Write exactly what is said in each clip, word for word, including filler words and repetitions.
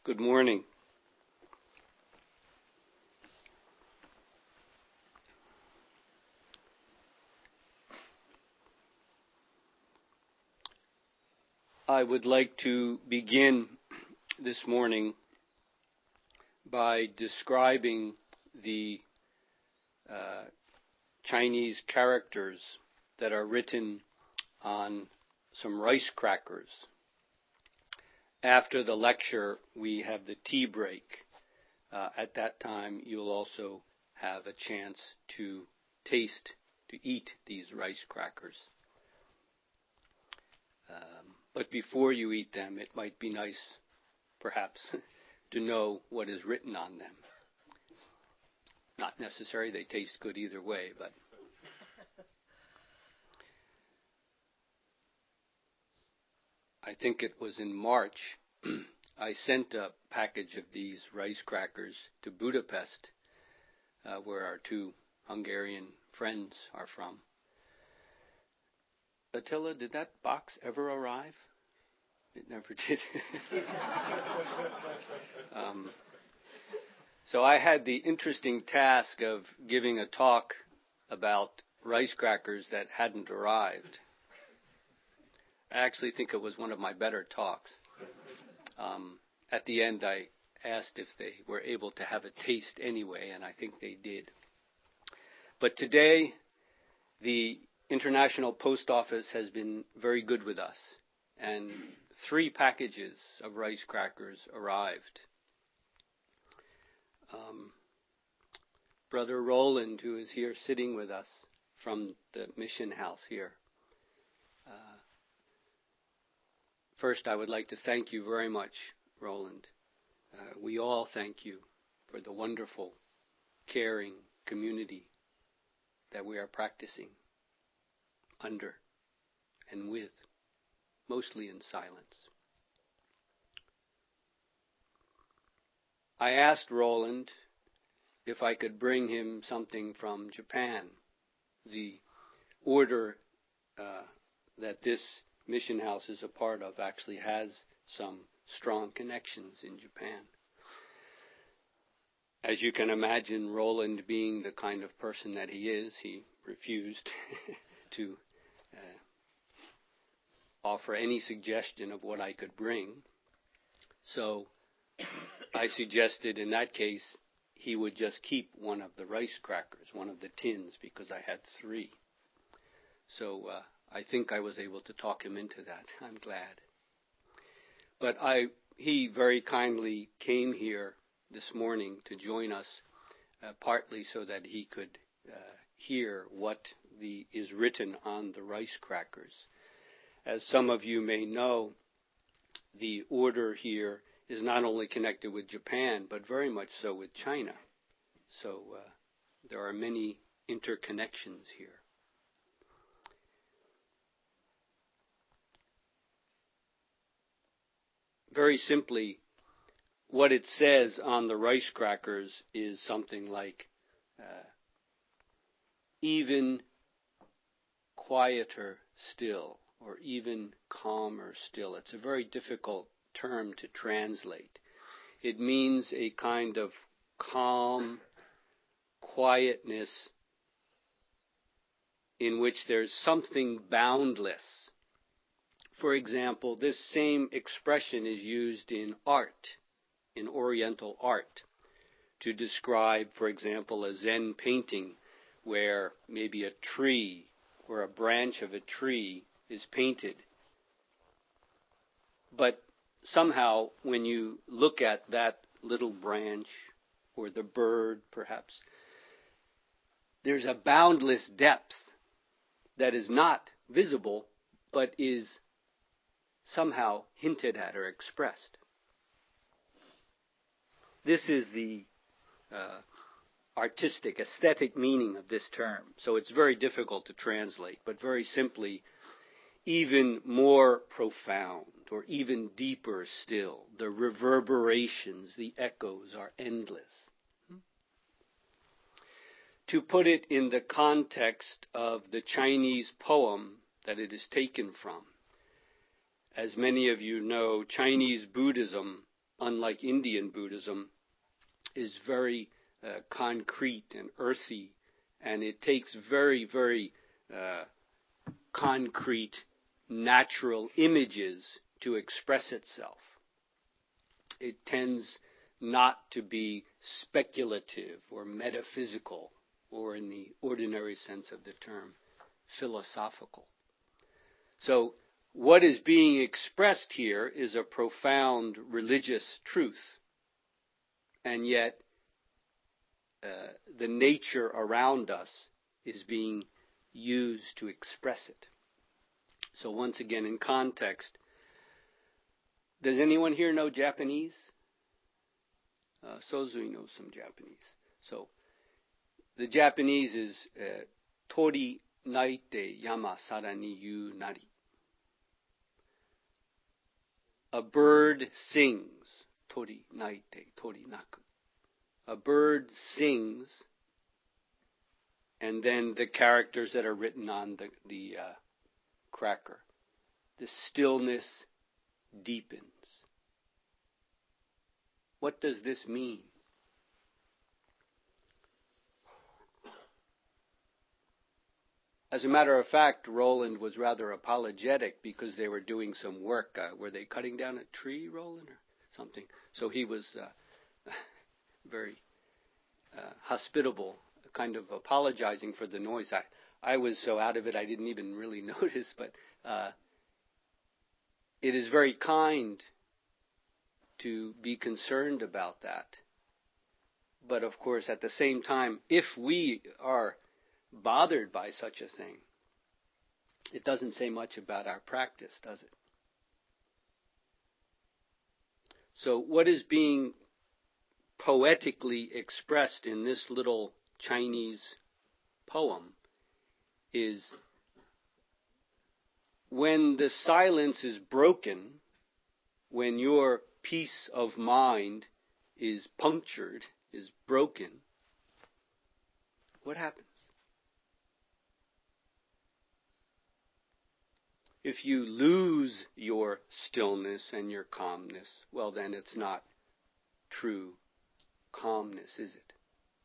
Good morning. I would like to begin this morning by describing the uh, Chinese characters that are written on some rice crackers. After the lecture, we have the tea break. Uh, at that time, you'll also have a chance to taste, to eat these rice crackers. Um, but before you eat them, it might be nice, perhaps, to know what is written on them. Not necessary, they taste good either way, but I think it was in March, I sent a package of these rice crackers to Budapest, uh, where our two Hungarian friends are from. Attila, did that box ever arrive? It never did. um, so I had the interesting task of giving a talk about rice crackers that hadn't arrived. I actually think it was one of my better talks. Um, at the end, I asked if they were able to have a taste anyway, and I think they did. But today, the International Post Office has been very good with us, and three packages of rice crackers arrived. Um, Brother Roland, who is here sitting with us from the mission house here, uh, first I would like to thank you very much, Roland. Uh, we all thank you for the wonderful, caring community that we are practicing under and with, mostly in silence. I asked Roland if I could bring him something from Japan. The order uh, that this mission house is a part of actually has some strong connections in Japan. As you can imagine, Roland being the kind of person that he is, he refused to uh, offer any suggestion of what I could bring. So I suggested in that case he would just keep one of the rice crackers, one of the tins, because I had three. So uh, I think I was able to talk him into that. I'm glad. But I, he very kindly came here this morning to join us, uh, partly so that he could uh, hear what the, is written on the rice crackers. As some of you may know, the order here is not only connected with Japan, but very much so with China. So uh, there are many interconnections here. Very simply, what it says on the rice crackers is something like, uh, even quieter still, or even calmer still. It's a very difficult term to translate. It means a kind of calm quietness in which there's something boundless. For example, this same expression is used in art, in Oriental art, to describe, for example, a Zen painting where maybe a tree or a branch of a tree is painted. But somehow, when you look at that little branch, or the bird perhaps, there's a boundless depth that is not visible, but is somehow hinted at or expressed. This is the uh, artistic, aesthetic meaning of this term. So it's very difficult to translate, but very simply, even more profound or even deeper still. The reverberations, the echoes are endless. To put it in the context of the Chinese poem that it is taken from, as many of you know, Chinese Buddhism unlike Indian Buddhism, is very uh, concrete and earthy, and it takes very, very uh, concrete, natural images to express itself. It tends not to be speculative or metaphysical, or in the ordinary sense of the term, philosophical. So what is being expressed here is a profound religious truth, and yet uh, the nature around us is being used to express it. So once again, in context, does anyone here know Japanese? Uh, Sozui knows some Japanese. So the Japanese is uh, Tori naite yama sarani yu nari. A bird sings. Tori naite, tori naku. A bird sings, and then the characters that are written on the, the uh, cracker. The stillness deepens. What does this mean? As a matter of fact, Roland was rather apologetic because they were doing some work. Uh, were they cutting down a tree, Roland, or something? So he was uh, very uh, hospitable, kind of apologizing for the noise. I, I was so out of it I didn't even really notice, but uh, it is very kind to be concerned about that. But of course, at the same time, if we are bothered by such a thing, it doesn't say much about our practice, does it? So what is being poetically expressed in this little Chinese poem is when the silence is broken, when your peace of mind is punctured, is broken, what happens? If you lose your stillness and your calmness, well then it's not true calmness, is it?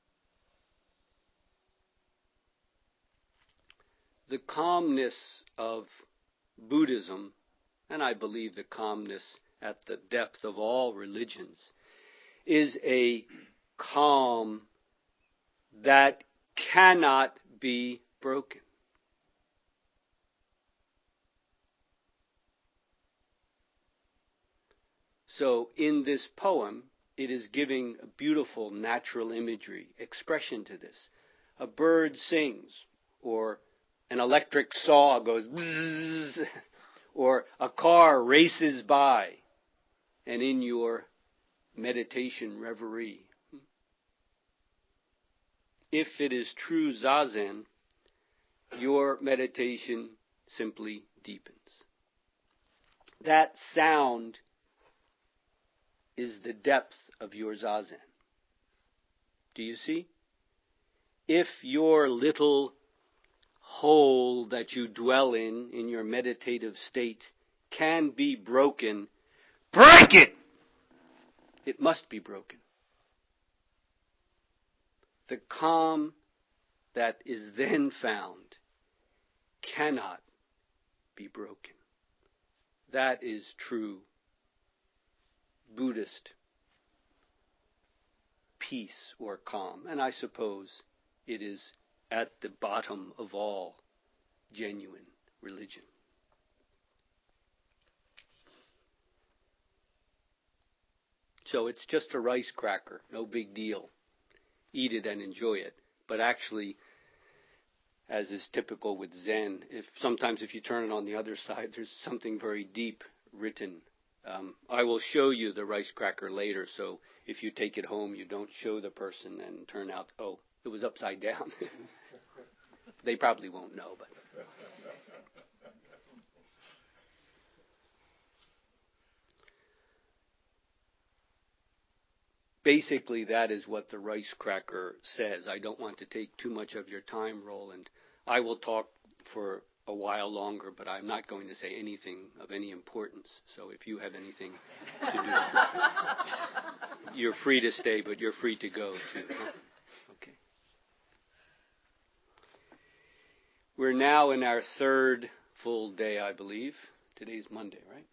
The calmness of Buddhism, and I believe the calmness at the depth of all religions, is a calm that cannot be broken. So in this poem, it is giving a beautiful natural imagery, expression to this. A bird sings, or an electric saw goes bzzz, or a car races by, and in your meditation reverie, if it is true Zazen, your meditation simply deepens. That sound is the depth of your Zazen. Do you see? If your little hole that you dwell in, in your meditative state, can be broken, break it! It must be broken. The calm that is then found cannot be broken. That is true Buddhist peace or calm. And I suppose it is at the bottom of all genuine religion. So it's just a rice cracker, no big deal. Eat it and enjoy it. But actually, as is typical with Zen, if sometimes if you turn it on the other side, there's something very deep written. Um, I will show you the rice cracker later, so if you take it home, you don't show the person and turn out, oh, it was upside down. They probably won't know, but... Basically, that is what the rice cracker says. I don't want to take too much of your time, Roland. I will talk for a while longer, but I'm not going to say anything of any importance. So if you have anything to do... you're free to stay, but you're free to go too. Huh? Okay. We're now in our third full day, I believe. Today's Monday, right?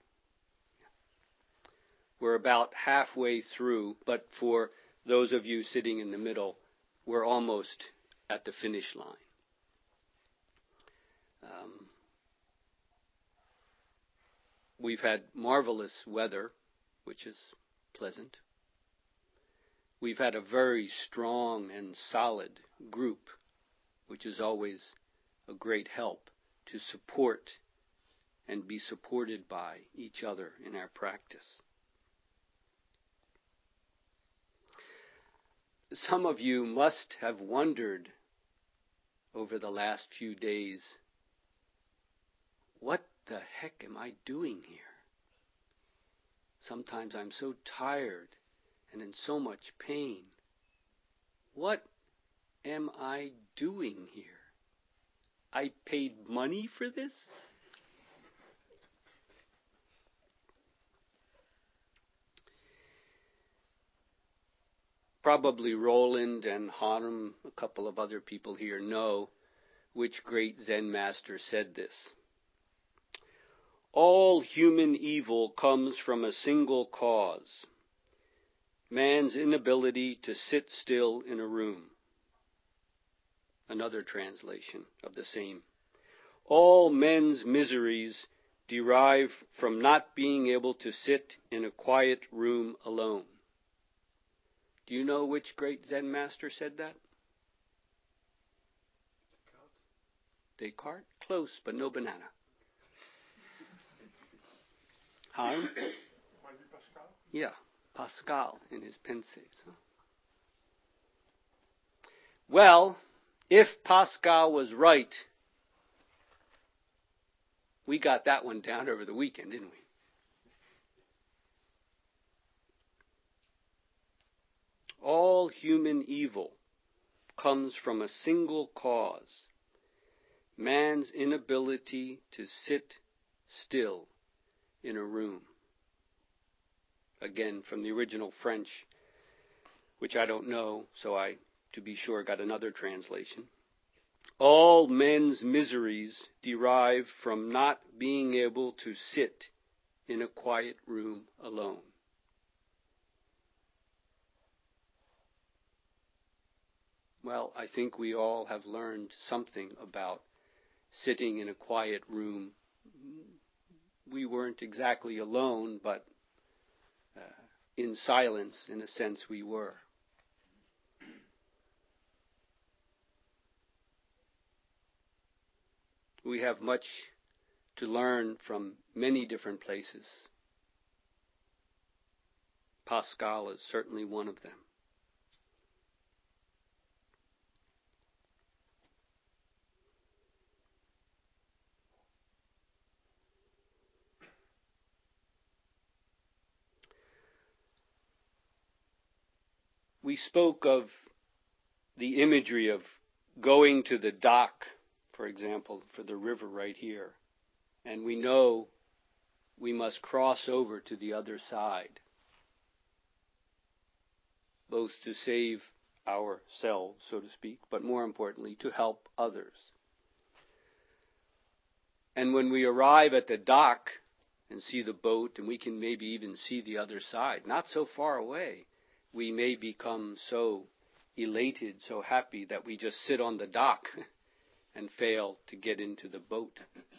We're about halfway through, but for those of you sitting in the middle, we're almost at the finish line. Um, we've had marvelous weather, which is pleasant. We've had a very strong and solid group, which is always a great help to support and be supported by each other in our practice. Some of you must have wondered over the last few days, what the heck am I doing here? Sometimes I'm so tired and in so much pain. What am I doing here? I paid money for this? Probably Roland and Hanum, a couple of other people here, know which great Zen master said this. All human evil comes from a single cause, man's inability to sit still in a room. Another translation of the same. All men's miseries derive from not being able to sit in a quiet room alone. Do you know which great Zen master said that? Descartes. Descartes? Close, but no banana. Harm? Pascal? Yeah, Pascal in his Pensées. Huh? Well, if Pascal was right, we got that one down over the weekend, didn't we? All human evil comes from a single cause, man's inability to sit still in a room. Again, from the original French, which I don't know, so I, to be sure, got another translation. All men's miseries derive from not being able to sit in a quiet room alone. Well, I think we all have learned something about sitting in a quiet room. We weren't exactly alone, but uh, in silence, in a sense, we were. We have much to learn from many different places. Pascal is certainly one of them. We spoke of the imagery of going to the dock, for example, for the river right here. And we know we must cross over to the other side, both to save ourselves, so to speak, but more importantly, to help others. And when we arrive at the dock and see the boat, and we can maybe even see the other side, not so far away, we may become so elated, so happy that we just sit on the dock and fail to get into the boat.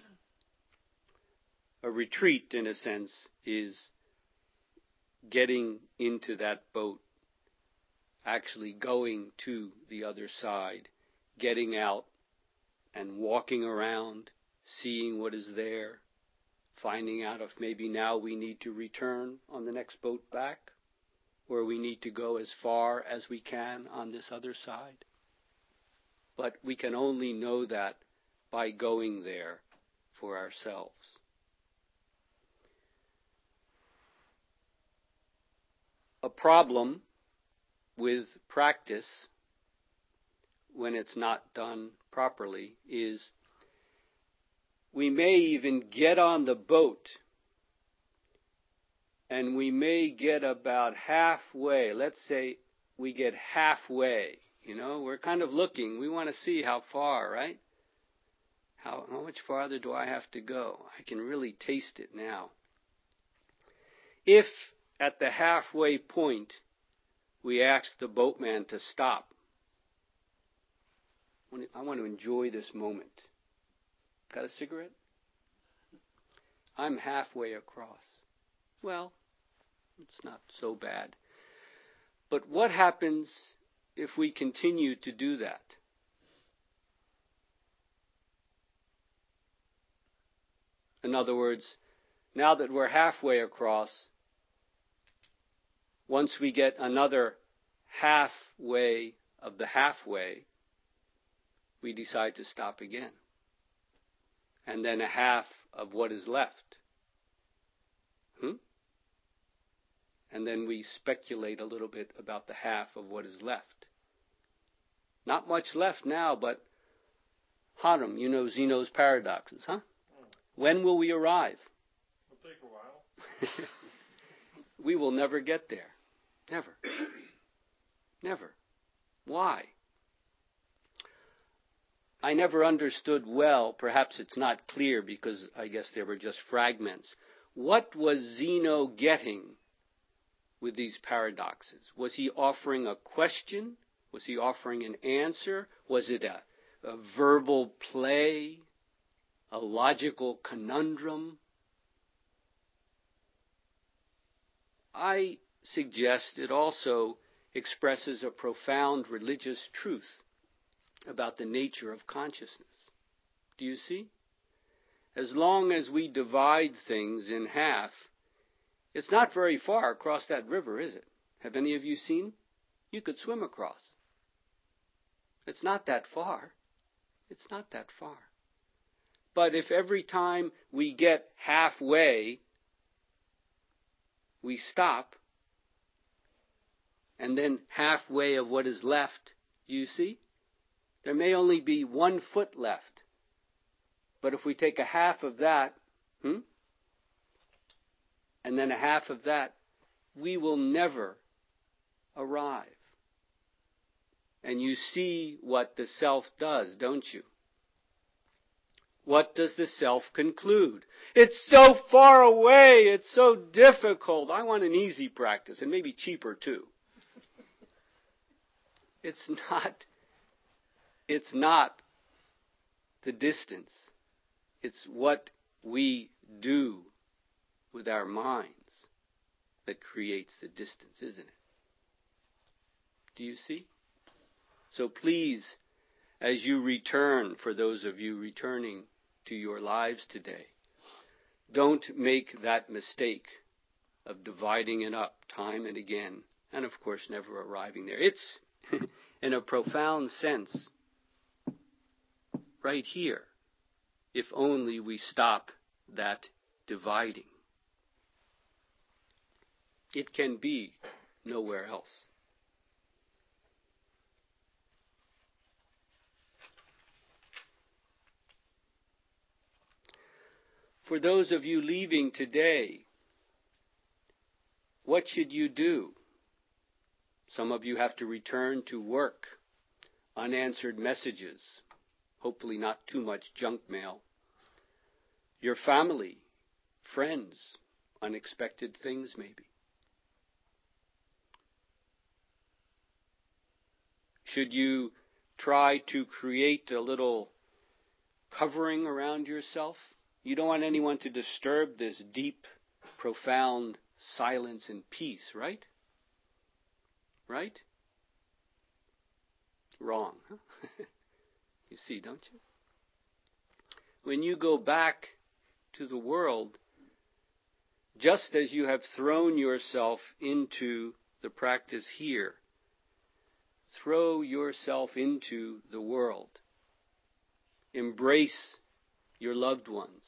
A retreat, in a sense, is getting into that boat, actually going to the other side, getting out and walking around, seeing what is there, finding out if maybe now we need to return on the next boat back, or we need to go as far as we can on this other side. But we can only know that by going there for ourselves. A problem with practice, when it's not done properly, is we may even get on the boat and we may get about halfway. Let's say we get halfway. You know, we're kind of looking. We want to see how far, right? How, how much farther do I have to go? I can really taste it now. If at the halfway point we ask the boatman to stop, I want to enjoy this moment. Got a cigarette? I'm halfway across. Well, it's not so bad. But what happens if we continue to do that? In other words, now that we're halfway across, once we get another halfway of the halfway, we decide to stop again. And then a half of what is left. Hmm? And then we speculate a little bit about the half of what is left. Not much left now, but Harum, you know Zeno's paradoxes, huh? When will we arrive? It'll take a while. We will never get there. Never. Never. Why? I never understood well, perhaps it's not clear because I guess they were just fragments. What was Zeno getting with these paradoxes? Was he offering a question? Was he offering an answer? Was it a, a verbal play? A logical conundrum? I suggest it also expresses a profound religious truth about the nature of consciousness. Do you see? As long as we divide things in half, it's not very far across that river, is it? Have any of you seen? You could swim across. It's not that far. It's not that far. But if every time we get halfway, we stop, and then halfway of what is left, do you see? There may only be one foot left. But if we take a half of that, hmm, and then a half of that, we will never arrive. And you see what the self does, don't you? What does the self conclude? It's so far away, it's so difficult. I want an easy practice, and maybe cheaper too. It's not, it's not the distance. It's what we do with our minds that creates the distance, isn't it? Do you see? So please, as you return, for those of you returning to your lives today, don't make that mistake of dividing it up time and again, and of course never arriving there. It's, in a profound sense, right here, if only we stop that dividing. It can be nowhere else. For those of you leaving today, what should you do? Some of you have to return to work, unanswered messages, hopefully not too much junk mail. Your family, friends, unexpected things maybe. Should you try to create a little covering around yourself? You don't want anyone to disturb this deep, profound silence and peace, right? Right? Wrong. Huh? You see, don't you? When you go back to the world, just as you have thrown yourself into the practice here, throw yourself into the world. Embrace your loved ones.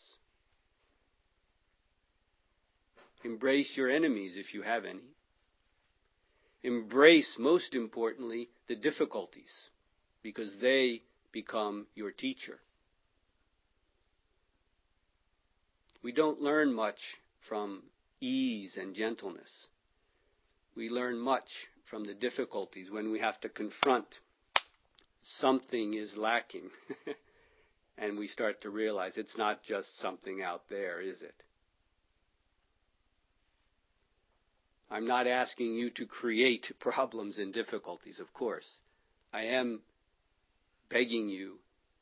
Embrace your enemies if you have any. Embrace, most importantly, the difficulties, because they become your teacher. We don't learn much from ease and gentleness. We learn much from the difficulties when we have to confront something is lacking. And we start to realize it's not just something out there, is it? I'm not asking you to create problems and difficulties, of course. I am begging you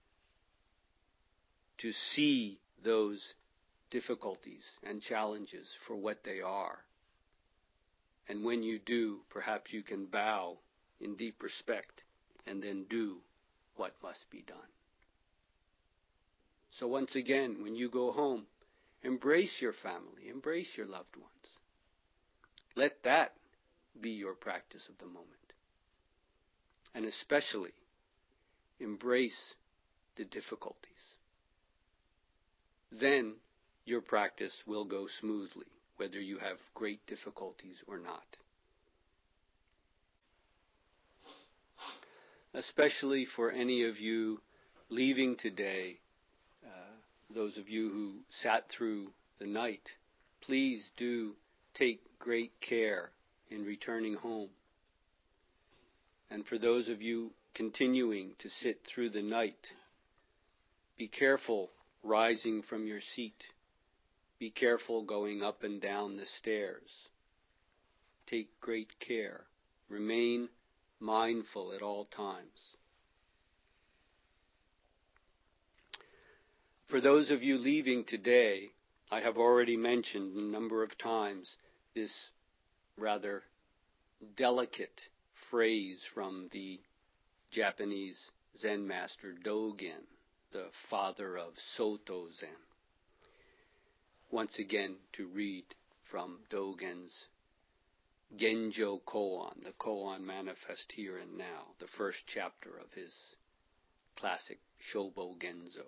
to see those difficulties and challenges for what they are. And when you do, perhaps you can bow in deep respect and then do what must be done. So once again, when you go home, embrace your family, embrace your loved ones. Let that be your practice of the moment. And especially, embrace the difficulties. Then your practice will go smoothly, whether you have great difficulties or not. Especially for any of you leaving today, uh, those of you who sat through the night, please do take great care in returning home. And for those of you continuing to sit through the night, be careful rising from your seat. Be careful going up and down the stairs. Take great care. Remain mindful at all times. For those of you leaving today, I have already mentioned a number of times this rather delicate phrase from the Japanese Zen master Dogen, the father of Soto Zen. Once again, to read from Dogen's Genjo Koan, the Koan Manifest Here and Now, the first chapter of his classic Shobo Genzo.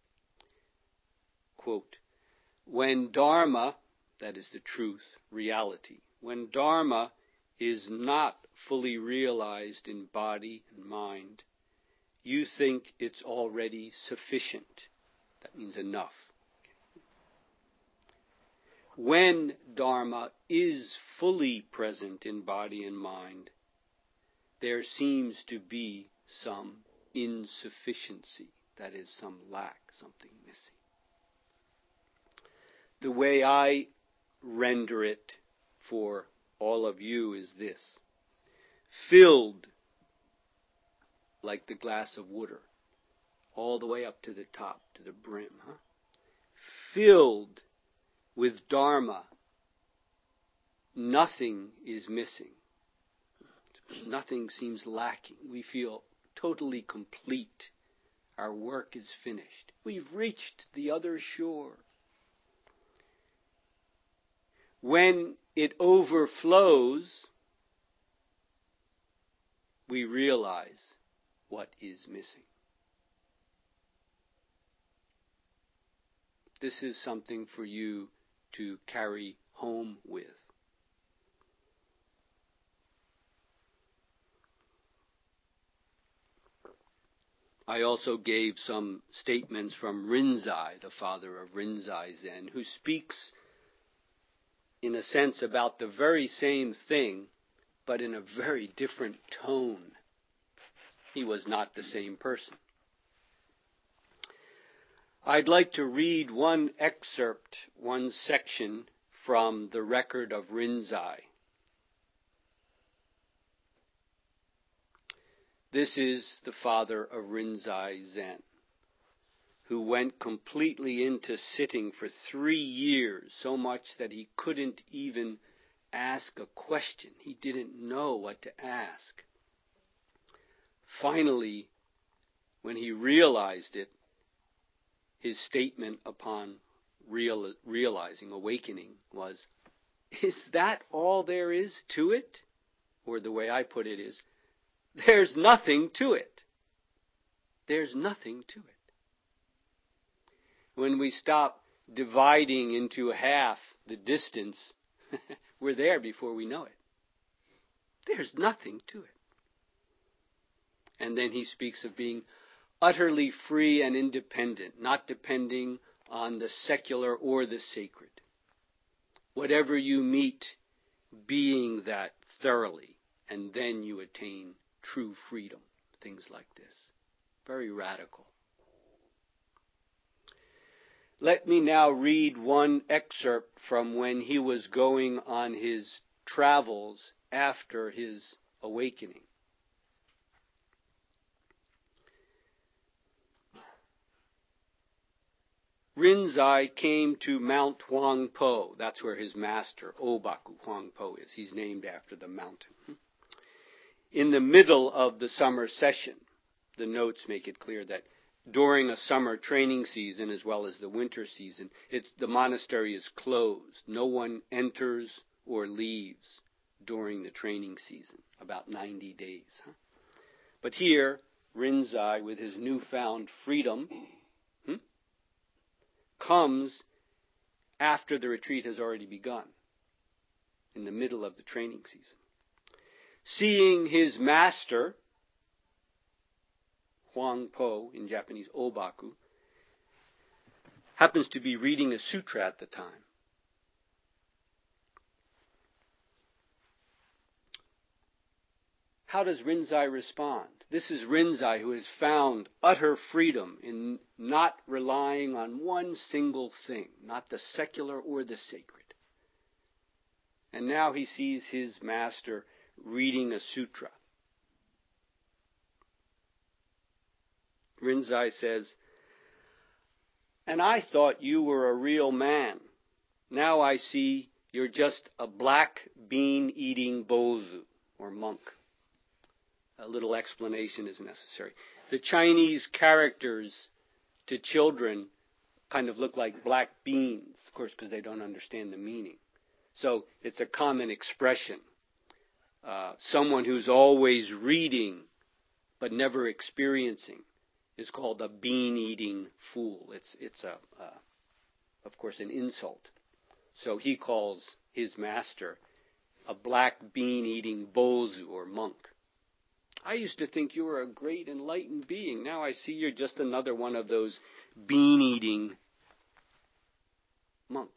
Quote, when Dharma, that is the truth, reality, when Dharma is not fully realized in body and mind, you think it's already sufficient. That means enough. When Dharma is fully present in body and mind, there seems to be some insufficiency, that is, some lack, something missing. The way I render it for all of you is this: filled like the glass of water, all the way up to the top, to the brim, huh? Filled with Dharma, nothing is missing. Nothing seems lacking. We feel totally complete. Our work is finished. We've reached the other shore. When it overflows, we realize what is missing. This is something for you to carry home with. I also gave some statements from Rinzai, the father of Rinzai Zen, who speaks in a sense about the very same thing, but in a very different tone. He was not the same person. I'd like to read one excerpt, one section from the record of Rinzai. This is the father of Rinzai Zen, who went completely into sitting for three years, so much that he couldn't even ask a question. He didn't know what to ask. Finally, when he realized it, his statement upon real, realizing, awakening, was, is that all there is to it? Or the way I put it is, there's nothing to it. There's nothing to it. When we stop dividing into half the distance, we're there before we know it. There's nothing to it. And then he speaks of being utterly free and independent, not depending on the secular or the sacred. whatever you meet, being that thoroughly, and then you attain true freedom. Things like this. Very radical. Let me now read one excerpt from when he was going on his travels after his awakening. Rinzai came to Mount Huangpo. That's where his master, Obaku Huangpo, is. He's named after the mountain. In the middle of the summer session, the notes make it clear that during a summer training season as well as the winter season, it's, the monastery is closed. No one enters or leaves during the training season, about ninety days. Huh? But here, Rinzai, with his newfound freedom, hmm, comes after the retreat has already begun, in the middle of the training season. Seeing his master, Huangpo, in Japanese Obaku, happens to be reading a sutra at the time. How does Rinzai respond? This is Rinzai who has found utter freedom in not relying on one single thing, not the secular or the sacred. And now he sees his master reading a sutra. Rinzai says, "And I thought you were a real man. Now I see you're just a black bean-eating bozu, or monk." A little explanation is necessary. The Chinese characters to children kind of look like black beans, of course, because they don't understand the meaning. So it's a common expression. Uh, someone who's always reading but never experiencing is called a bean-eating fool. It's, it's a, uh, of course, an insult. So he calls his master a black bean-eating bozu, or monk. I used to think you were a great enlightened being. Now I see you're just another one of those bean-eating monks.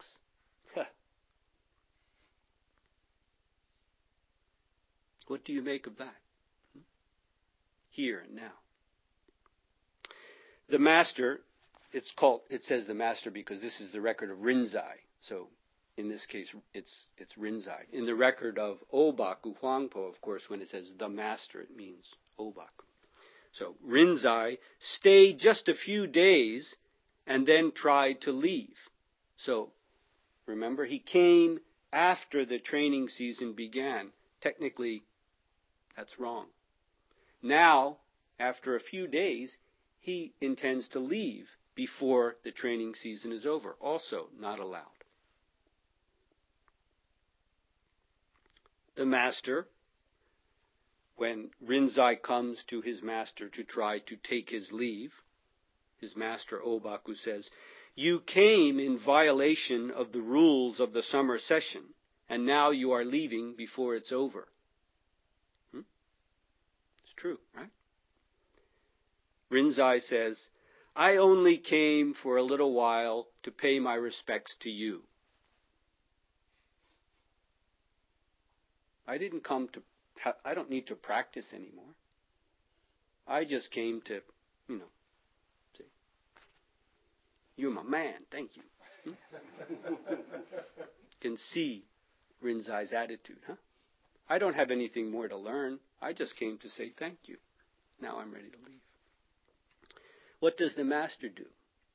What do you make of that? Here and now. The master, it's called, it says the master because this is the record of Rinzai. So in this case, it's it's Rinzai. In the record of Obaku Huangpo, of course, when it says the master, it means Obaku. So Rinzai stayed just a few days and then tried to leave. So remember, he came after the training season began. Technically, that's wrong. Now, after a few days, he intends to leave before the training season is over. Also not allowed. The master, when Rinzai comes to his master to try to take his leave, his master Obaku says, "You came in violation of the rules of the summer session, and now you are leaving before it's over." Hmm? It's true, right? Rinzai says, "I only came for a little while to pay my respects to you. I didn't come to, I don't need to practice anymore. I just came to, you know, say, you're my man, thank you." Hmm? Can see Rinzai's attitude, huh? I don't have anything more to learn. I just came to say thank you. Now I'm ready to leave. What does the master do?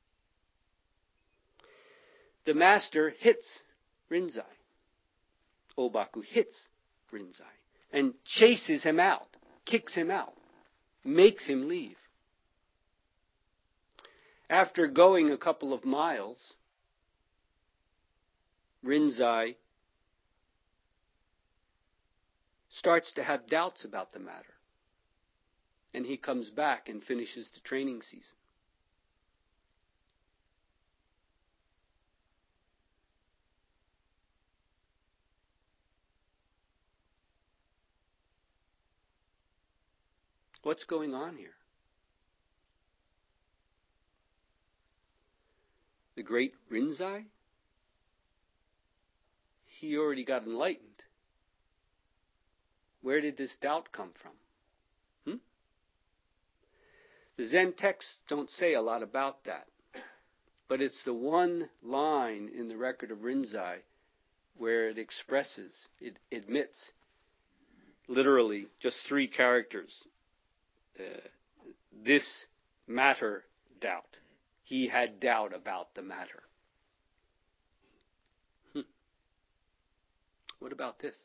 The master hits Rinzai. Obaku hits Rinzai and chases him out, kicks him out, makes him leave. After going a couple of miles, Rinzai starts to have doubts about the matter, and he comes back and finishes the training season. What's going on here? The great Rinzai he already got enlightened. Where did this doubt come from? Hmm? The Zen texts don't say a lot about that. But it's the one line in the record of Rinzai where it expresses, it admits, literally, just three characters. Uh, this matter doubt. He had doubt about the matter. Hmm. What about this?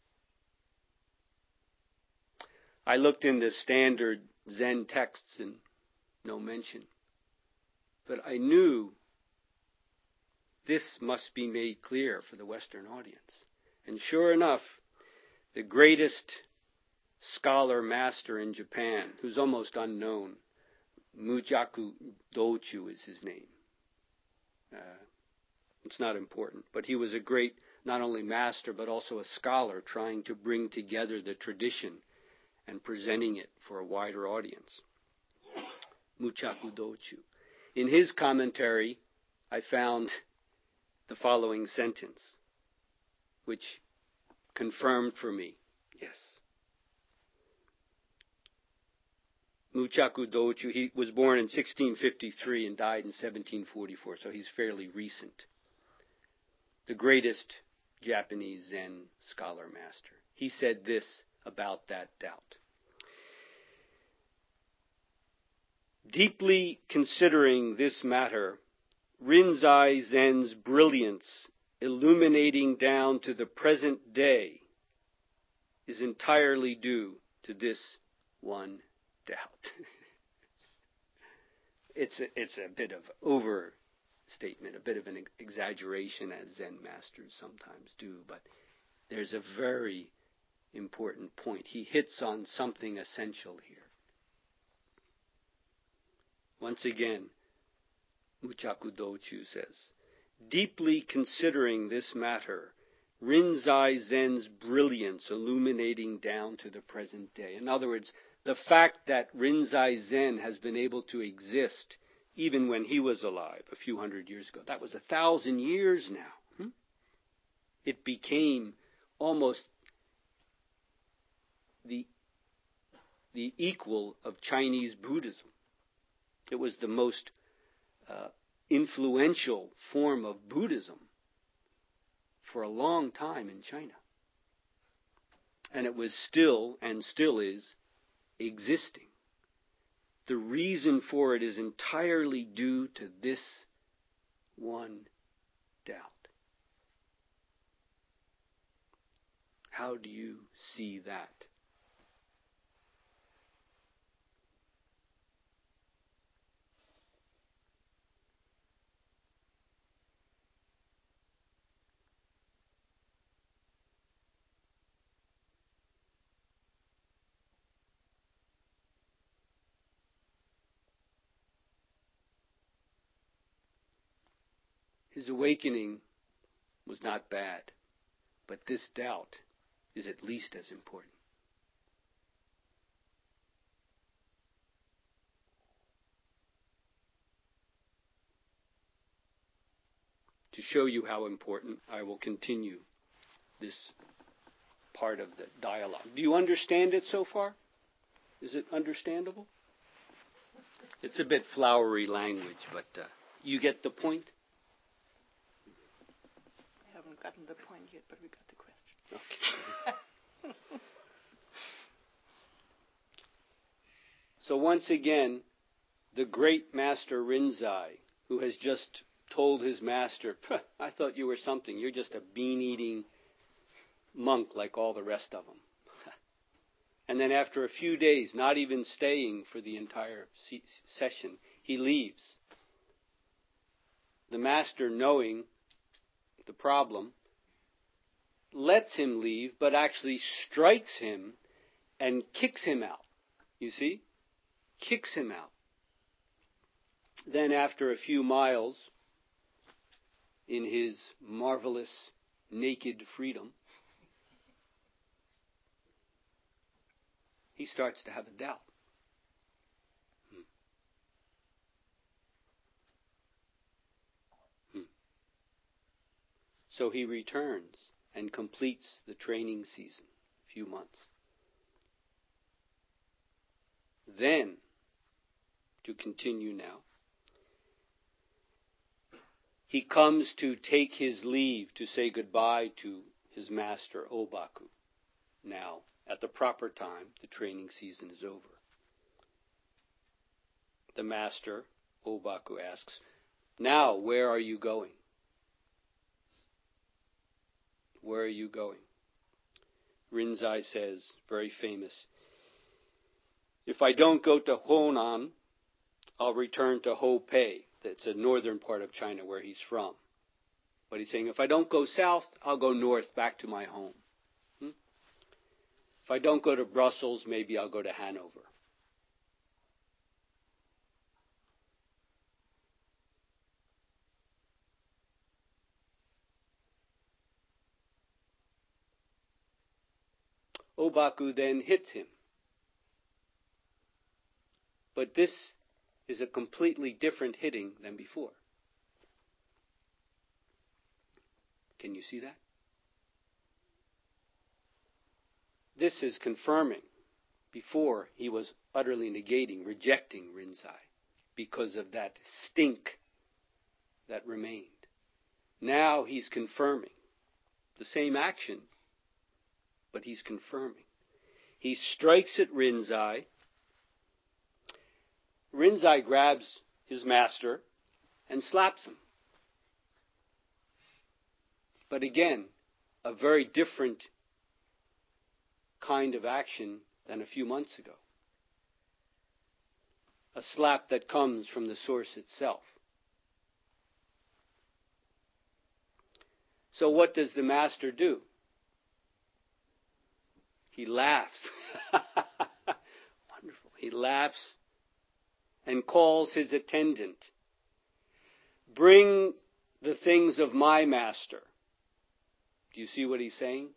I looked in the standard Zen texts and no mention. But I knew this must be made clear for the Western audience. And sure enough, the greatest scholar master in Japan, who's almost unknown, Mujaku Dochu is his name. Uh, it's not important, but he was a great, not only master, but also a scholar trying to bring together the tradition and presenting it for a wider audience. Mujaku Dochu. In his commentary, I found the following sentence, which confirmed for me, yes. Mujaku Dochu, he was born in sixteen fifty-three and died in seventeen forty-four, so he's fairly recent. The greatest Japanese Zen scholar master. He said this about that doubt. Deeply considering this matter, Rinzai Zen's brilliance illuminating down to the present day is entirely due to this one doubt. it's, a, it's a bit of overstatement, a bit of an exaggeration, as Zen masters sometimes do, but there's a very important point. He hits on something essential here. Once again, Mujaku Dochu says, deeply considering this matter, Rinzai Zen's brilliance illuminating down to the present day. In other words, the fact that Rinzai Zen has been able to exist even when he was alive a few hundred years ago, that was a thousand years now. Hmm? It became almost the, the equal of Chinese Buddhism. It was the most uh, influential form of Buddhism for a long time in China. And it was still, and still is, existing. The reason for it is entirely due to this one doubt. How do you see that? His awakening was not bad, but this doubt is at least as important. To show you how important, I will continue this part of the dialogue. Do you understand it so far? Is it understandable? It's a bit flowery language, but uh, you get the point? I haven't gotten the point yet, but we got the question. Okay. So once again, the great master Rinzai, who has just told his master, I thought you were something. You're just a bean-eating monk like all the rest of them. And then after a few days, not even staying for the entire se- session, he leaves. The master, knowing the problem, lets him leave, but actually strikes him and kicks him out. You see? Kicks him out. Then after a few miles, in his marvelous naked freedom, he starts to have a doubt. Hmm. Hmm. So he returns and completes the training season, a few months. Then, to continue now, he comes to take his leave, to say goodbye to his master, Obaku. Now, at the proper time, the training season is over. The master, Obaku, asks, "Now, where are you going?" Where are you going? Rinzai says, very famous, "If I don't go to Honan, I'll return to Hopei." That's a northern part of China where he's from. But he's saying, if I don't go south, I'll go north back to my home. Hmm? If I don't go to Brussels, maybe I'll go to Hanover. Obaku then hits him. But this is a completely different hitting than before. Can you see that? This is confirming. Before, he was utterly negating, rejecting Rinzai because of that stink that remained. Now he's confirming the same action, but he's confirming. He strikes at Rinzai. Rinzai grabs his master and slaps him. But again, a very different kind of action than a few months ago. A slap that comes from the source itself. So what does the master do? He laughs. Wonderful. He laughs and calls his attendant. "Bring the things of my master." Do you see what he's saying?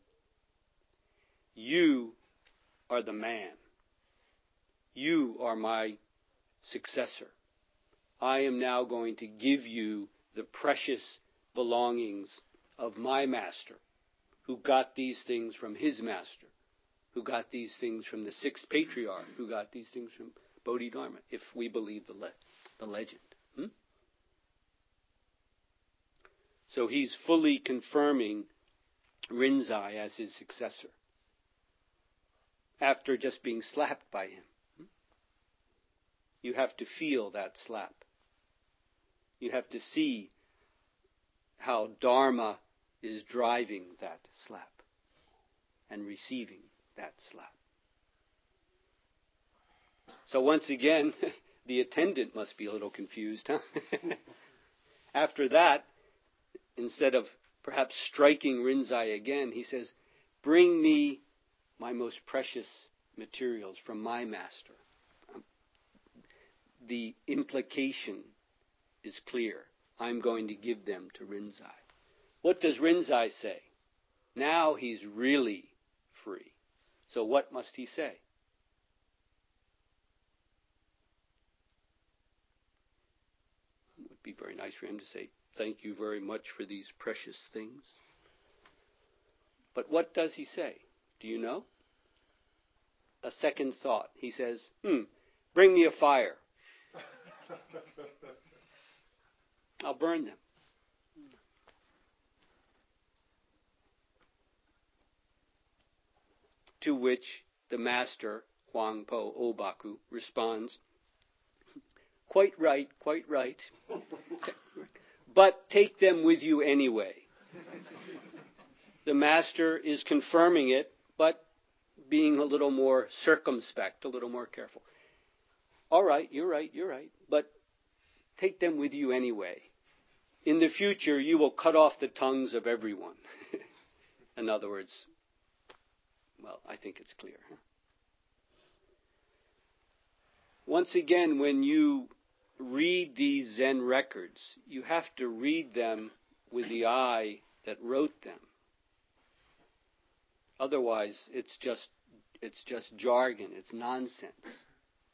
You are the man. You are my successor. I am now going to give you the precious belongings of my master, who got these things from his master, who got these things from the sixth patriarch, who got these things from Bodhidharma, if we believe the, le- the legend. Hmm? So he's fully confirming Rinzai as his successor after just being slapped by him. Hmm? You have to feel that slap. You have to see how Dharma is driving that slap and receiving that slap. So once again, the attendant must be a little confused, huh? After that, instead of perhaps striking Rinzai again, he says, "Bring me my most precious materials from my master." Um, the implication is clear. I'm going to give them to Rinzai. What does Rinzai say? Now he's really free. So what must he say? It would be very nice for him to say, "Thank you very much for these precious things." But what does he say? Do you know? A second thought. He says, hmm, "Bring me a fire. I'll burn them." To which the master, Huangpo Obaku, responds, "Quite right, quite right. But take them with you anyway." The master is confirming it, but being a little more circumspect, a little more careful. "All right, you're right, you're right, but take them with you anyway. In the future, you will cut off the tongues of everyone." In other words, well, I think it's clear. Huh? Once again, when you read these Zen records, you have to read them with the eye that wrote them. Otherwise, it's just it's just jargon. It's nonsense.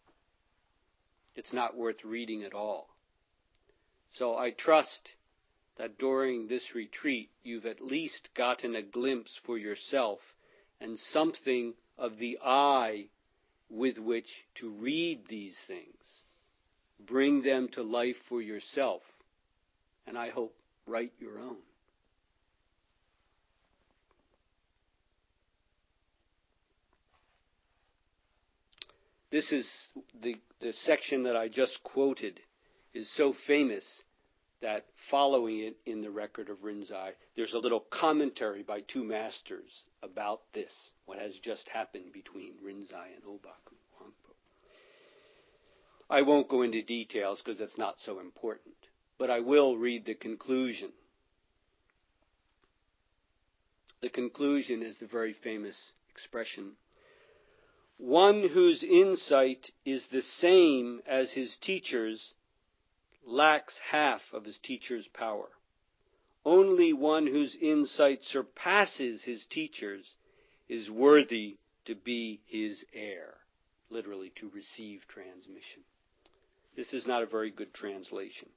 It's not worth reading at all. So I trust that during this retreat you've at least gotten a glimpse for yourself and something of the eye with which to read these things. Bring them to life for yourself, and I hope write your own. This is the, the section that I just quoted is so famous that following it in the record of Rinzai, there's a little commentary by two masters about this, what has just happened between Rinzai and Obaku Huangpo. I won't go into details because it's not so important, but I will read the conclusion. The conclusion is the very famous expression, one whose insight is the same as his teacher's lacks half of his teacher's power. Only one whose insight surpasses his teacher's is worthy to be his heir, literally to receive transmission. This is not a very good translation.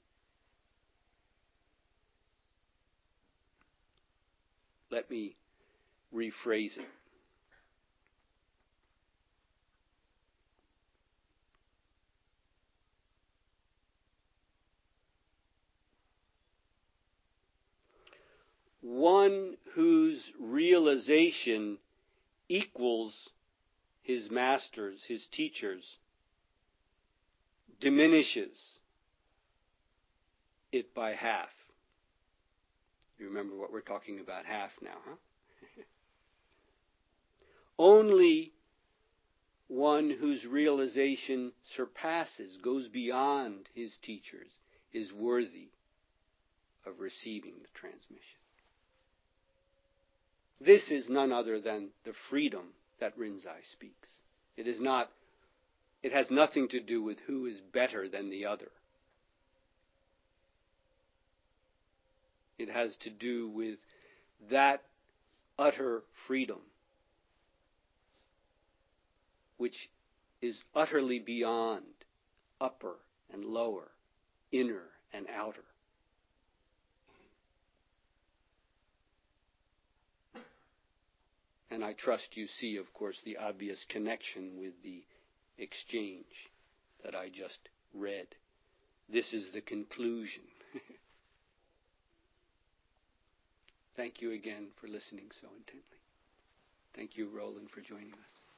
Let me rephrase it. One whose realization equals his masters, his teachers, diminishes it by half. You remember what we're talking about, half now, huh? Only one whose realization surpasses, goes beyond his teachers, is worthy of receiving the transmission. This is none other than the freedom that Rinzai speaks. It is not, it has nothing to do with who is better than the other. It has to do with that utter freedom, which is utterly beyond upper and lower, inner and outer. And I trust you see, of course, the obvious connection with the exchange that I just read. This is the conclusion. Thank you again for listening so intently. Thank you, Roland, for joining us.